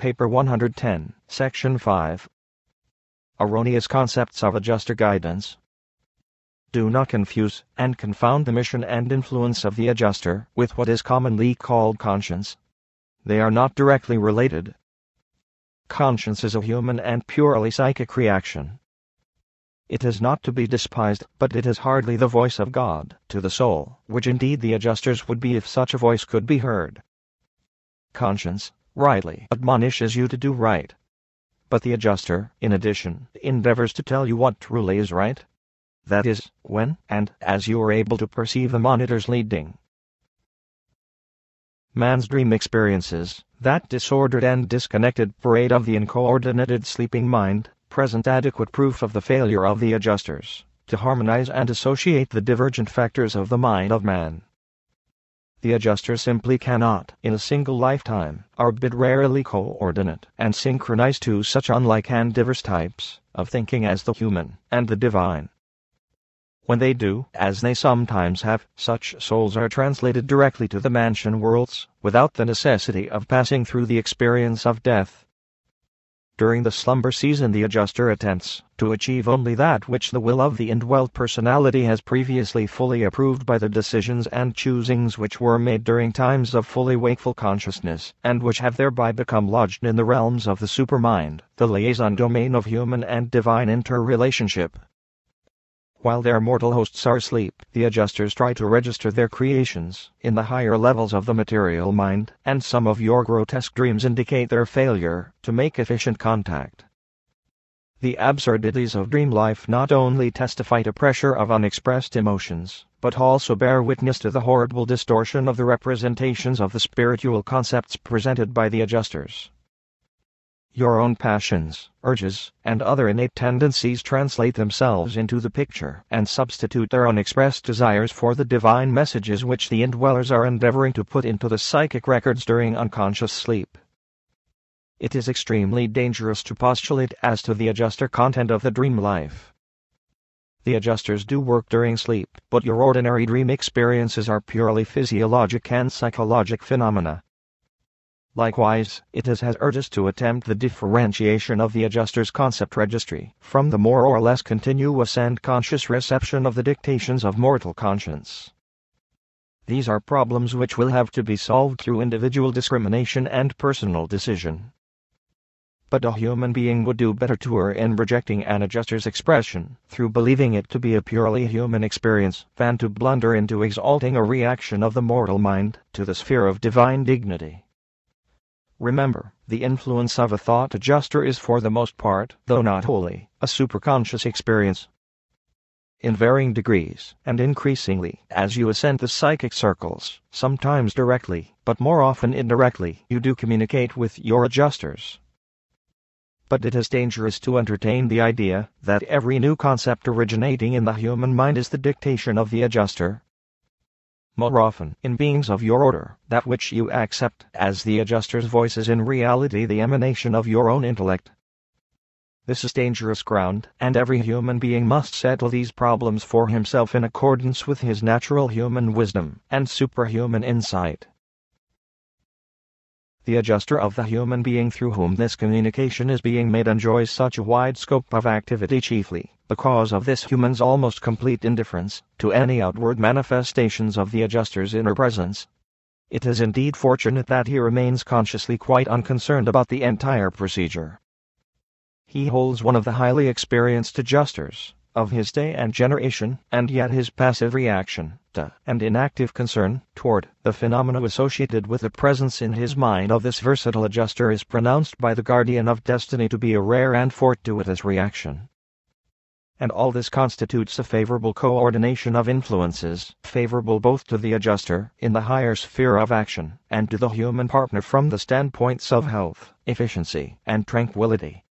Paper 110, Section 5. Erroneous concepts of adjuster guidance. Do not confuse and confound the mission and influence of the adjuster with what is commonly called conscience. They are not directly related. Conscience is a human and purely psychic reaction. It is not to be despised, but it is hardly the voice of God to the soul, which indeed the adjuster's would be if such a voice could be heard. Conscience rightly admonishes you to do right. But the adjuster, in addition, endeavors to tell you what truly is right. That is, when and as you are able to perceive the monitor's leading. Man's dream experiences, that disordered and disconnected parade of the uncoordinated sleeping mind, present adequate proof of the failure of the adjusters to harmonize and associate the divergent factors of the mind of man. The adjuster simply cannot, in a single lifetime, arbitrarily coordinate and synchronize two such unlike and diverse types of thinking as the human and the divine. When they do, as they sometimes have, such souls are translated directly to the mansion worlds, without the necessity of passing through the experience of death. During the slumber season the adjuster attempts to achieve only that which the will of the indwelt personality has previously fully approved by the decisions and choosings which were made during times of fully wakeful consciousness, and which have thereby become lodged in the realms of the supermind, the liaison domain of human and divine interrelationship. While their mortal hosts are asleep, the adjusters try to register their creations in the higher levels of the material mind, and some of your grotesque dreams indicate their failure to make efficient contact. The absurdities of dream life not only testify to pressure of unexpressed emotions, but also bear witness to the horrible distortion of the representations of the spiritual concepts presented by the adjusters. Your own passions, urges, and other innate tendencies translate themselves into the picture and substitute their unexpressed desires for the divine messages which the indwellers are endeavoring to put into the psychic records during unconscious sleep. It is extremely dangerous to postulate as to the adjuster content of the dream life. The adjusters do work during sleep, but your ordinary dream experiences are purely physiologic and psychologic phenomena. Likewise, it is hazardous to attempt the differentiation of the adjuster's concept registry from the more or less continuous and conscious reception of the dictations of mortal conscience. These are problems which will have to be solved through individual discrimination and personal decision. But a human being would do better to err in rejecting an adjuster's expression, through believing it to be a purely human experience, than to blunder into exalting a reaction of the mortal mind to the sphere of divine dignity. Remember, the influence of a thought adjuster is for the most part, though not wholly, a superconscious experience. In varying degrees, and increasingly, as you ascend the psychic circles, sometimes directly, but more often indirectly, you do communicate with your adjusters. But it is dangerous to entertain the idea that every new concept originating in the human mind is the dictation of the adjuster. More often, in beings of your order, that which you accept as the adjuster's voice is in reality the emanation of your own intellect. This is dangerous ground, and every human being must settle these problems for himself in accordance with his natural human wisdom and superhuman insight. The adjuster of the human being through whom this communication is being made enjoys such a wide scope of activity chiefly because of this human's almost complete indifference to any outward manifestations of the adjuster's inner presence. It is indeed fortunate that he remains consciously quite unconcerned about the entire procedure. He holds one of the highly experienced adjusters of his day and generation, and yet his passive reaction to and inactive concern toward the phenomena associated with the presence in his mind of this versatile adjuster is pronounced by the guardian of destiny to be a rare and fortuitous reaction. And all this constitutes a favorable coordination of influences, favorable both to the adjuster in the higher sphere of action and to the human partner from the standpoints of health, efficiency, and tranquility.